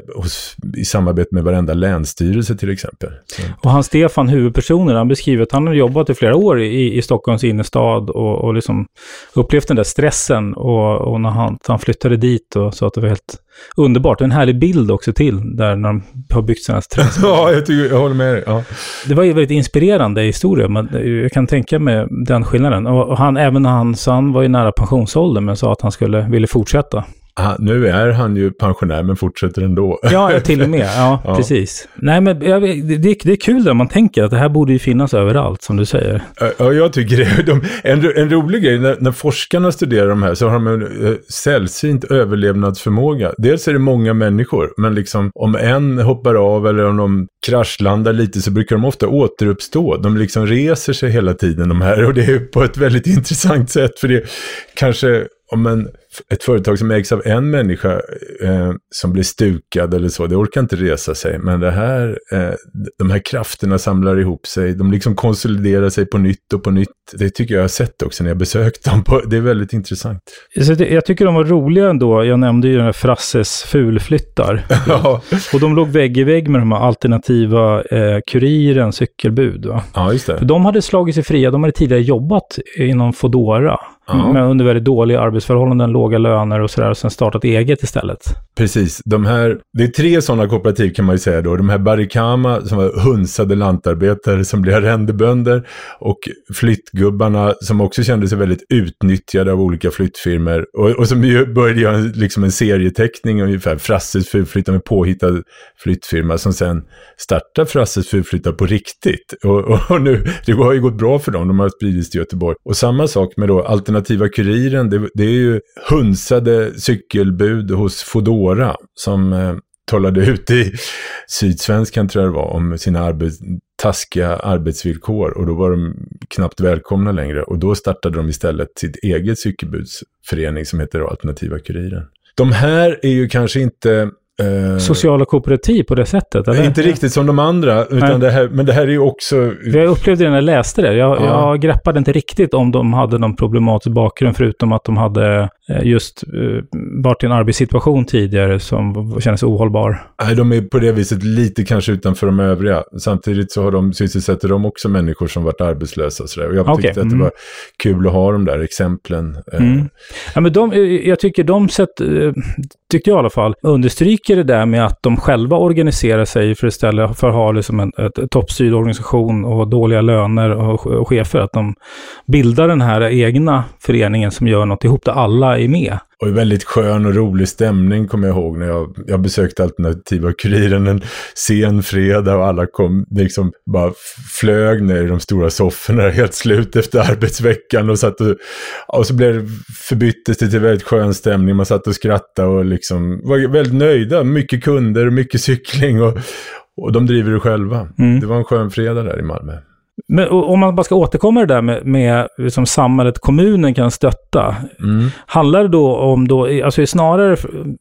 hos, i samarbete med varenda länsstyrelse till exempel. Så. Och han Stefan, huvudpersonen, han beskriver att han har jobbat i flera år i, i Stockholms innerstad och, och liksom upplevt den där stressen och, och när han, han flyttade dit och så att det var helt underbart. En härlig bild också till där när de har byggt sina stress. Ja, jag, tycker, jag håller med dig. Ja. Det var ju väldigt inspirerande historia, men jag kan tänka mig den skillnaden. Och, och han, även när han, så han var ju nära pensionsåldern men sa att han skulle ville fortsätta. Ah, nu är han ju pensionär men fortsätter ändå. Ja, till och med. Ja, ja. Precis. Nej, men jag, det, det är kul när man tänker att det här borde ju finnas överallt, som du säger. Ja, jag tycker det. De, en, en rolig grej, när, när forskarna studerar de här så har de en uh, sällsynt överlevnadsförmåga. Dels är det många människor, men liksom om en hoppar av eller om de kraschlandar lite så brukar de ofta återuppstå. De liksom reser sig hela tiden de här och det är på ett väldigt intressant sätt för det kanske om en, ett företag som ägs av en människa eh, som blir stukad eller så, det orkar inte resa sig. Men det här, eh, de här krafterna samlar ihop sig. De liksom konsoliderar sig på nytt och på nytt. Det tycker jag har sett också när jag besökt dem. På, det är väldigt intressant. Så det, jag tycker de var roliga ändå. Jag nämnde ju den här Frasses fulflyttar. Ja. Och de låg vägg i vägg med de här alternativa eh, Kuriren cykelbud. Va? Ja, just det. För de hade slagit sig fria. De hade tidigare jobbat inom Foodora. Ja. Men under väldigt dåliga arbetsförhållanden, låga löner och sådär, och sen startat eget istället. Precis. De här, det är tre sådana kooperativ kan man ju säga då. De här Barikama som var hunsade lantarbetare som blev arrendebönder och flyttgubbarna som också kände sig väldigt utnyttjade av olika flyttfirmor och, och som ju började göra liksom en serieteckning ungefär. Frasses Fulflyttar med påhittad flyttfirma som sen startar Frasses Fulflyttar på riktigt. Och, och, och nu, det har ju gått bra för dem. De har spridits till Göteborg. Och samma sak med då alternativa Kuriren. Det, det är ju hunsade cykelbud hos Foodora som eh, talade ut i Sydsvenskan tror jag det var om sina arbets, taskiga arbetsvillkor och då var de knappt välkomna längre och då startade de istället sitt eget cykelbudsförening som heter Alternativa Kuriren. De här är ju kanske inte sociala kooperativ på det sättet, eller? Inte riktigt som de andra, utan det här, men det här är ju också... Jag upplevde det när jag läste det. Jag, ja. jag greppade inte riktigt om de hade någon problematisk bakgrund, förutom att de hade just uh, varit i en arbetssituation tidigare som kändes ohållbar. Nej, de är på det viset lite kanske utanför de övriga. Samtidigt så har de, sysselsätter de också människor som varit arbetslösa och sådär. Och jag tyckte okay. att det var kul att ha de där exemplen. Mm. Ja, men de, jag tycker de sätt, tyckte jag i alla fall, understryker det där med att de själva organiserar sig för istället för att ha liksom en ett toppstyrd organisation och dåliga löner och, och chefer. Att de bildar den här egna föreningen som gör något ihop där alla är med. Och väldigt skön och rolig stämning kommer jag ihåg när jag, jag besökte Alternativa Kuriren en sen fredag och alla kom liksom bara flög ner i de stora sofforna helt slut efter arbetsveckan och satt och, och så blev det förbyttes det till väldigt skön stämning. Man satt och skrattade och liksom var väldigt nöjda. Mycket kunder, mycket cykling och, och de driver det själva. Mm. Det var en skön fredag där i Malmö. Men om man bara ska återkomma det där med, med liksom samhället, kommunen kan stötta. Mm. Handlar det då om då, alltså snarare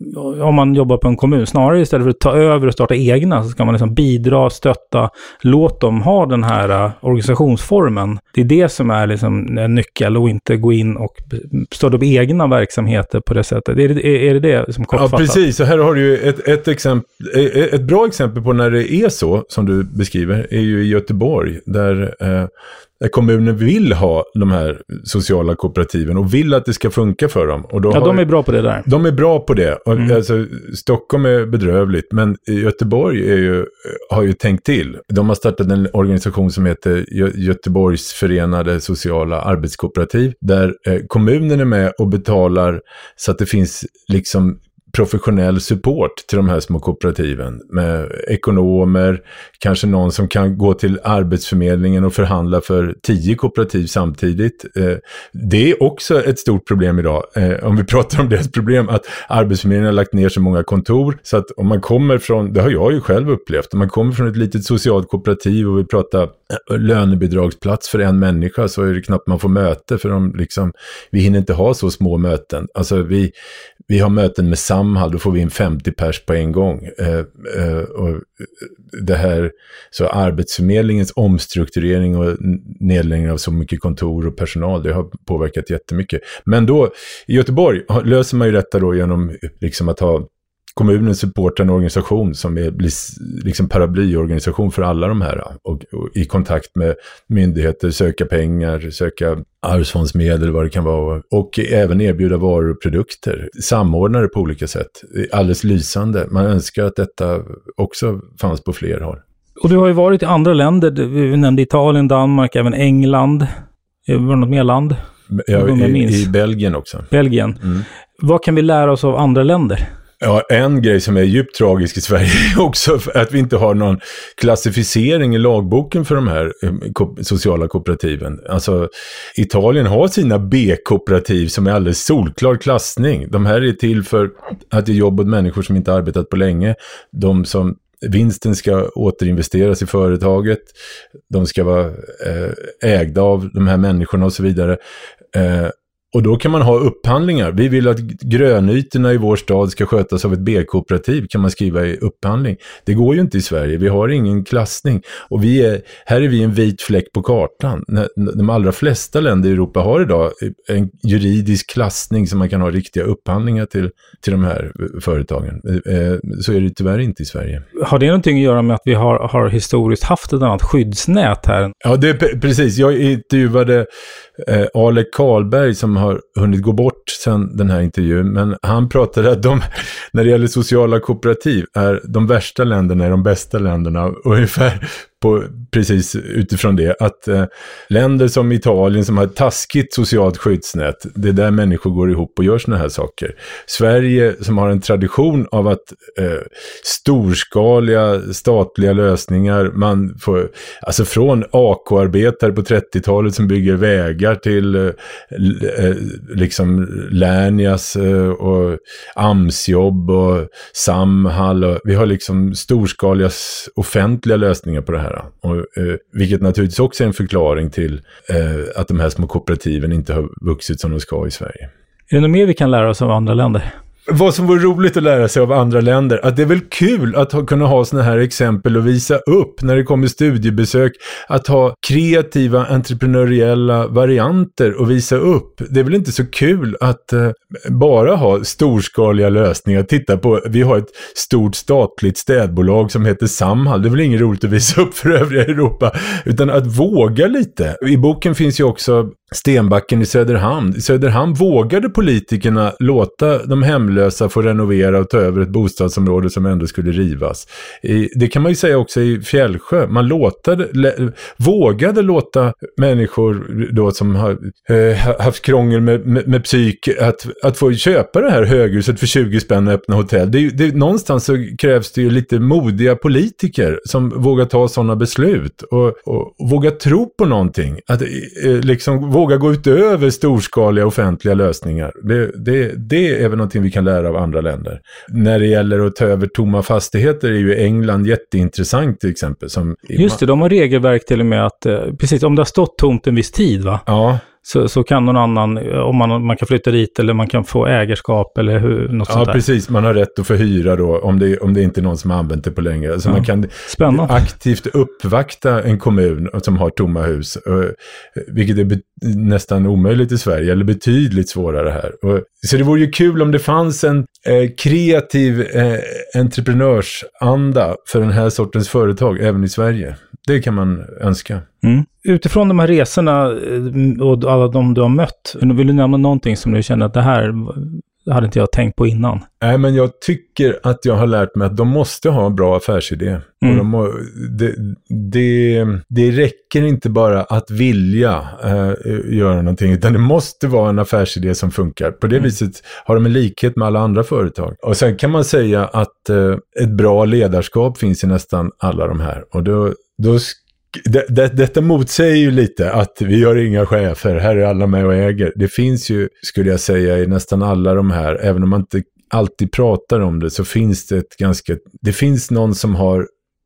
om man jobbar på en kommun, snarare istället för att ta över och starta egna så ska man liksom bidra, stötta, låt dem ha den här uh, organisationsformen. Det är det som är liksom en nyckel och inte gå in och starta upp egna verksamheter på det sättet. Är det är, är det, det som kortfattat? Ja, precis. Så här har du ju ett, ett, exempel, ett bra exempel på när det är så som du beskriver är ju i Göteborg där Eh, där kommunen vill ha de här sociala kooperativen och vill att det ska funka för dem. Och då ja, har, de är bra på det där. De är bra på det. Och, mm. alltså, Stockholm är bedrövligt, men Göteborg är ju, har ju tänkt till. De har startat en organisation som heter Gö- Göteborgs förenade sociala arbetskooperativ, där eh, kommunen är med och betalar så att det finns liksom professionell support till de här små kooperativen med ekonomer, kanske någon som kan gå till arbetsförmedlingen och förhandla för tio kooperativ samtidigt. Det är också ett stort problem idag, om vi pratar om deras problem, att arbetsförmedlingen har lagt ner så många kontor så att om man kommer från, det har jag ju själv upplevt, om man kommer från ett litet socialt kooperativ och vi pratar lönebidragsplats för en människa så är det knappt man får möte för de liksom, vi hinner inte ha så små möten. Alltså vi, vi har möten med Samhall, då får vi in femtio pers på en gång. Eh, eh, och det här, så arbetsförmedlingens omstrukturering och nedläggning av så mycket kontor och personal, det har påverkat jättemycket. Men då, i Göteborg löser man ju detta då genom liksom att ha kommunen supportar en organisation som är, blir liksom paraplyorganisation för alla de här och, och i kontakt med myndigheter, söka pengar, söka arvsfondsmedel, vad det kan vara, och även erbjuda varor och produkter, samordna det på olika sätt. Alldeles lysande. Man önskar att detta också fanns på fler håll. Och du har ju varit i andra länder, vi nämnde Italien, Danmark, även England. Var det något mer land? Ja, i, i Belgien också. Belgien. Mm. Vad kan vi lära oss av andra länder? Ja, en grej som är djupt tragisk i Sverige är också att vi inte har någon klassificering i lagboken för de här ko- sociala kooperativen. Alltså, Italien har sina B-kooperativ som är alldeles solklar klassning. De här är till för att ge jobb åt människor som inte arbetat på länge. De som vinsten ska återinvesteras i företaget. De ska vara eh, ägda av de här människorna och så vidare. Eh, Och då kan man ha upphandlingar. Vi vill att grönytorna i vår stad ska skötas av ett B-kooperativ, kan man skriva i upphandling. Det går ju inte i Sverige. Vi har ingen klassning. Och vi är, här är vi en vit fläck på kartan. De allra flesta länder i Europa har idag en juridisk klassning som man kan ha riktiga upphandlingar till, till de här företagen. Så är det tyvärr inte i Sverige. Har det någonting att göra med att vi har, har historiskt haft ett annat skyddsnät här? Ja, det är precis. Jag intervjuade eh, Alec Karlberg som har hunnit gå bort sedan den här intervjun, men han pratade att de, när det gäller sociala kooperativ, är de värsta länderna är de bästa länderna, ungefär på, precis utifrån det, att eh, länder som Italien som har ett taskigt socialt skyddsnät, det är där människor går ihop och gör såna här saker. Sverige som har en tradition av att eh, storskaliga statliga lösningar, man får, alltså från A K-arbetare på trettiotalet som bygger vägar till eh, liksom Lernias eh, och AMS-jobb och Samhall, och vi har liksom storskaliga offentliga lösningar på det här. Och, eh, vilket naturligtvis också är en förklaring till eh, att de här små kooperativen inte har vuxit som de ska i Sverige. Är det något mer vi kan lära oss av andra länder? Vad som var roligt att lära sig av andra länder, att det är väl kul att ha, kunna ha såna här exempel och visa upp när det kommer studiebesök, att ha kreativa entreprenöriella varianter och visa upp. Det är väl inte så kul att eh, bara ha storskaliga lösningar. Titta på, vi har ett stort statligt städbolag som heter Samhall. Det är väl inget roligt att visa upp för övriga Europa, utan att våga lite. I boken finns ju också Stenbacken i Söderhamn. I Söderhamn vågade politikerna låta de hemlösa få renovera och ta över ett bostadsområde som ändå skulle rivas. I, det kan man ju säga också i Fjällsjö. Man låtade, lä, vågade låta människor då som har eh, haft krångel med, med, med psyk att, att få köpa det här höghuset för tjugo spänn och öppna hotell. Det, det, någonstans så krävs det ju lite modiga politiker som vågar ta sådana beslut och, och, och vågar tro på någonting. Att eh, liksom våga gå utöver storskaliga offentliga lösningar. Det, det, det är väl någonting vi kan lära av andra länder. När det gäller att ta över tomma fastigheter är ju England jätteintressant till exempel. Som Just det, de har regelverk till och med att, precis om det har stått tomt en viss tid, va? Ja. Så, så kan någon annan, om man, man kan flytta dit eller man kan få ägarskap eller hur, något ja, sånt där. Ja, precis. Man har rätt att förhyra då om det, om det inte är någon som har använt det på länge. Alltså ja. Man kan Spännande. aktivt uppvakta en kommun som har tomma hus, vilket är be- nästan omöjligt i Sverige, eller betydligt svårare här. Och, så det vore ju kul om det fanns en eh, kreativ eh, entreprenörsanda för den här sortens företag även i Sverige. Det kan man önska. Mm. Utifrån de här resorna och alla de du har mött, vill du nämna någonting som du känner att det här hade inte jag tänkt på innan? Nej, men jag tycker att jag har lärt mig att de måste ha en bra affärsidé. Mm. Och de må, det, det, det räcker inte bara att vilja äh, göra någonting, utan det måste vara en affärsidé som funkar. På det mm. viset har de en likhet med alla andra företag. Och sen kan man säga att äh, ett bra ledarskap finns i nästan alla de här. Och då, då Det, det, detta motsäger ju lite att vi har inga chefer, här är alla med och äger. Det finns ju, skulle jag säga, i nästan alla de här, även om man inte alltid pratar om det, så finns det ett ganska, det finns någon som har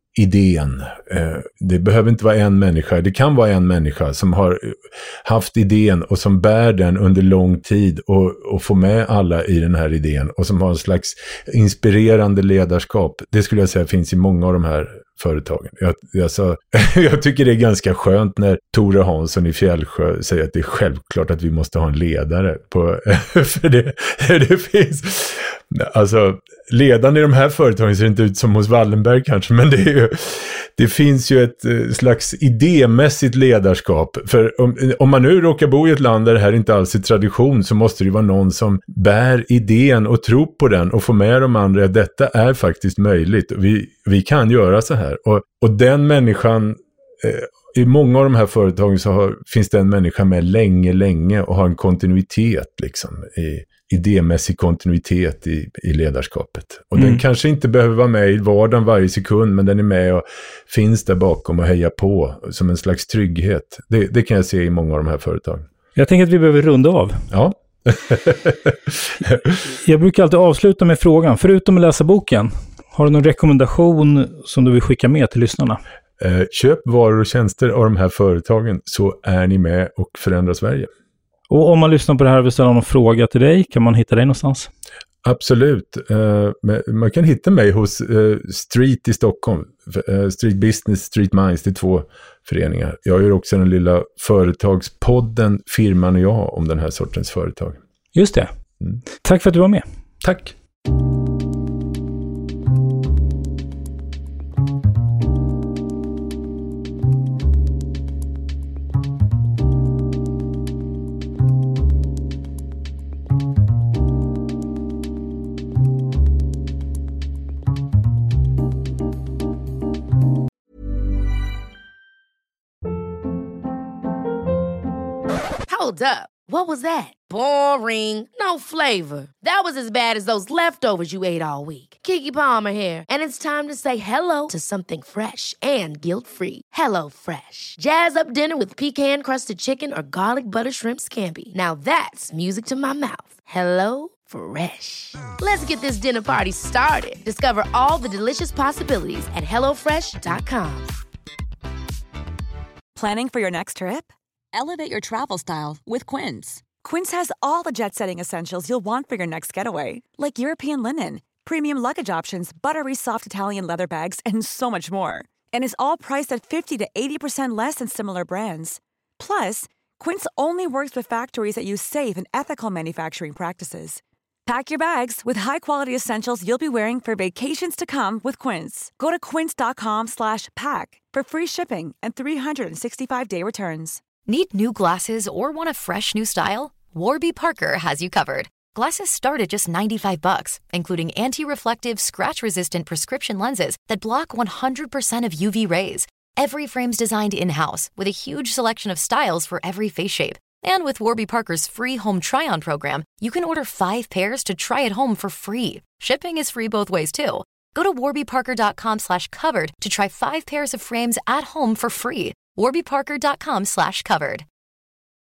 idén. Det behöver inte vara en människa, det kan vara en människa som har haft idén och som bär den under lång tid och, och får med alla i den här idén och som har en slags inspirerande ledarskap. Det skulle jag säga finns i många av de här företagen. Jag, alltså, jag tycker det är ganska skönt när Tore Hansson i Fjällsjö säger att det är självklart att vi måste ha en ledare. På, för det, det finns... Alltså, ledaren i de här företagen ser inte ut som hos Wallenberg kanske, men det, är ju, det finns ju ett slags idémässigt ledarskap. För om, om man nu råkar bo i ett land där det här inte alls är tradition, så måste det vara någon som bär idén och tror på den och får med de andra att detta är faktiskt möjligt. Vi, vi kan göra så här. Och, och den människan... Eh, I många av de här företagen så har, finns det en människa med länge, länge och har en kontinuitet liksom, i idémässig kontinuitet i, i ledarskapet. Och mm. den kanske inte behöver vara med i vardagen varje sekund, men den är med och finns där bakom och hejar på som en slags trygghet. Det, det kan jag se i många av de här företagen. Jag tänker att vi behöver runda av. Ja. Jag brukar alltid avsluta med frågan, förutom att läsa boken, har du någon rekommendation som du vill skicka med till lyssnarna? Eh, köp varor och tjänster av de här företagen, så är ni med och förändrar Sverige. Och om man lyssnar på det här och vill ställa någon fråga till dig, kan man hitta dig någonstans? Absolut. Uh, man kan hitta mig hos uh, Street i Stockholm. Uh, Street Business, Street Minds, det är två föreningar. Jag gör också den lilla företagspodden Firman och jag om den här sortens företag. Just det. Mm. Tack för att du var med. Tack. Hold up. What was that? Boring. No flavor. That was as bad as those leftovers you ate all week. Keke Palmer here, and it's time to say hello to something fresh and guilt-free. Hello Fresh. Jazz up dinner with pecan-crusted chicken or garlic butter shrimp scampi. Now that's music to my mouth. Hello Fresh. Let's get this dinner party started. Discover all the delicious possibilities at hello fresh dot com. Planning for your next trip? Elevate your travel style with Quince. Quince has all the jet-setting essentials you'll want for your next getaway, like European linen, premium luggage options, buttery soft Italian leather bags, and so much more. And is all priced at fifty to eighty percent less than similar brands. Plus, Quince only works with factories that use safe and ethical manufacturing practices. Pack your bags with high-quality essentials you'll be wearing for vacations to come with Quince. Go to quince.com slash pack for free shipping and three sixty-five day returns. Need new glasses or want a fresh new style? Warby Parker has you covered. Glasses start at just ninety-five bucks, including anti-reflective, scratch-resistant prescription lenses that block one hundred percent of U V rays. Every frame's designed in-house with a huge selection of styles for every face shape. And with Warby Parker's free home try-on program, you can order five pairs to try at home for free. Shipping is free both ways, too. Go to warbyparker.com slash covered to try five pairs of frames at home for free. warbyparker.com slash covered.